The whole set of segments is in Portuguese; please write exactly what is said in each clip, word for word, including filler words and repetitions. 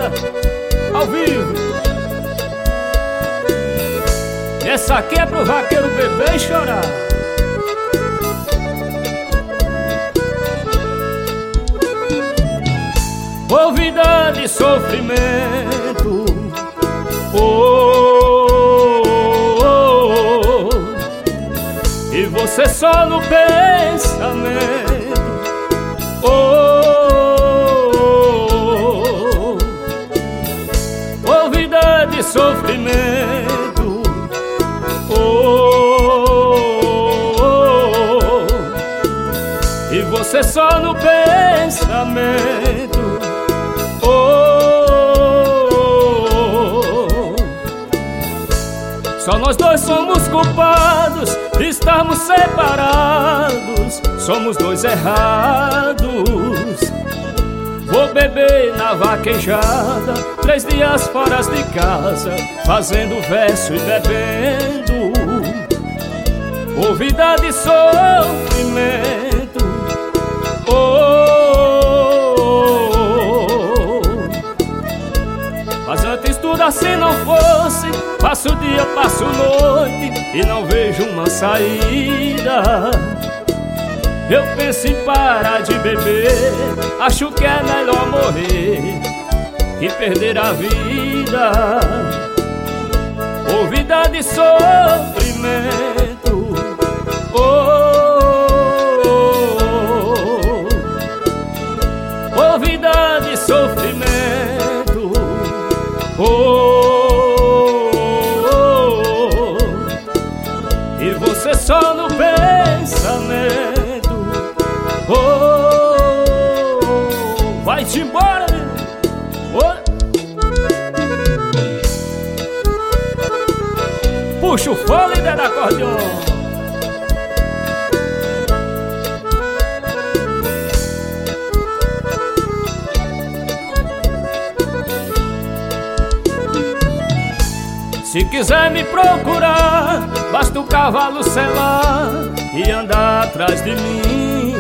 banda, ao vivo. Essa aqui é pro vaqueiro beber e chorar. Ô vida de sofrimento, oh, oh, oh, e você só no pensamento, oh, oh, oh, oh, vida de sofrimento, oh, oh, oh, e você só no pensamento. Só nós dois somos culpados de estarmos separados. Somos dois errados. Vou beber na vaquejada, três dias fora de casa, fazendo verso e bebendo. Ô vida de sofrimento, oh, oh, oh, oh. Mas antes tudo assim não fosse. Passo dia, passo noite e não vejo uma saída. Eu penso em parar de beber, acho que é melhor morrer que perder a vida. Ô vida de sofrimento, oh, oh, oh, oh, vida de sofrimento, oh. Você só no pensamento, oh, oh, oh. Vai-te embora, oh. Puxa o fôlego da acordeon. Se quiser me procurar, basta o cavalo selar e andar atrás de mim.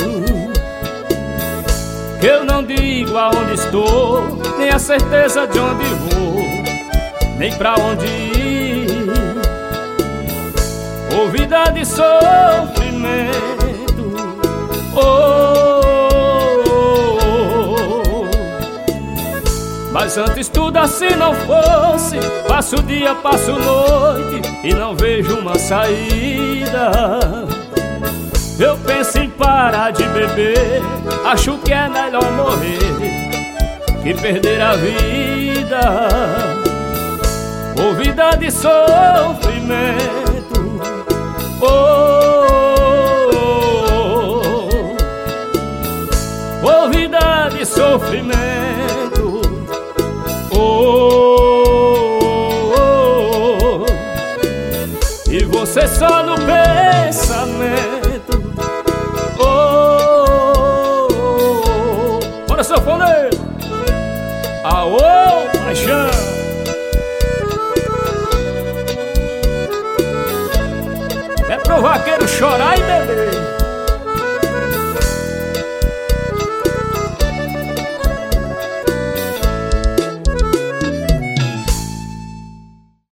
Que eu não digo aonde estou, nem a certeza de onde vou, nem pra onde ir. Ô vida de sofrimento, oh, oh, oh, oh. Mas antes tudo assim não fosse. Passo dia, passo noite e não vejo uma saída. Eu penso em parar de beber, acho que é melhor morrer que perder a vida. Ô vida de sofrimento, oh, oh, oh, oh, vida de sofrimento, oh. E você só no pensamento, oh, oh, oh. Bora, sanfoneiro! Aô, paixão! É pro vaqueiro chorar e beber.